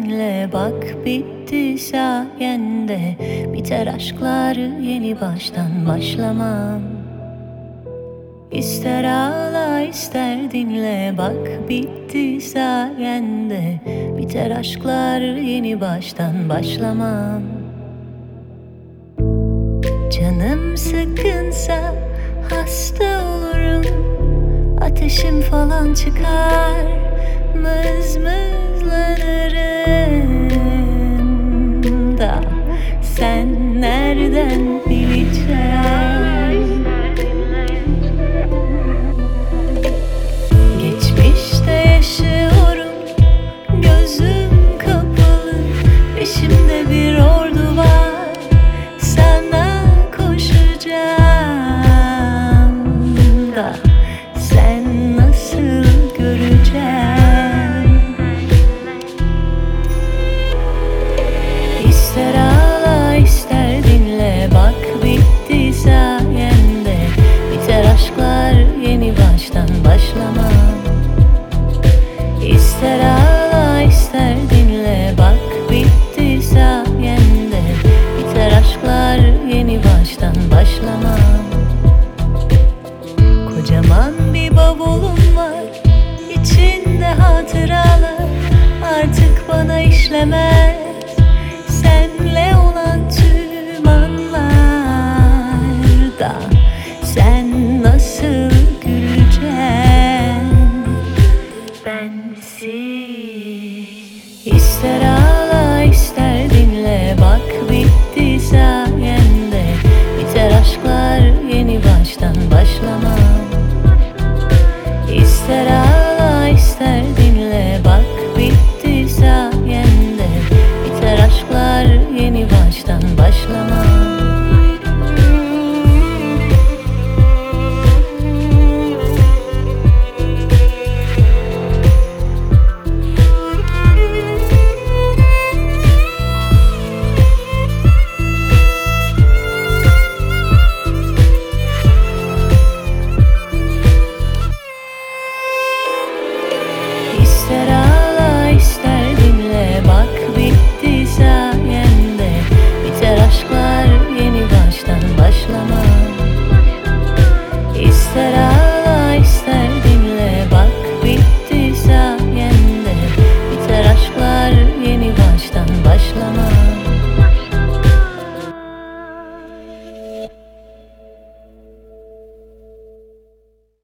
dinle bak, bitti sayende. Biter aşklar, yeni baştan başlamam. İster ağla ister dinle bak, bitti sayende. Biter aşklar, yeni baştan başlamam. Canım sıkkınsa hasta olurum, ateşim falan çıkar, mızmızlanırım da sen nereden bileceksin? Geçmişte yaşıyorum, gözüm kapalı, peşimde bir ordu var, sana koşacağım da sen nasıl göreceksin? İster ağla ister dinle bak, bitti sayende. Biter aşklar, yeni baştan başlamam. İster ağla ister dinle bak, bitti sayende. Biter aşklar, yeni baştan başlamam. Kocaman bir bavulum var, içinde hatıralar, artık bana işlemez senle olan tüm anlar da sen nasıl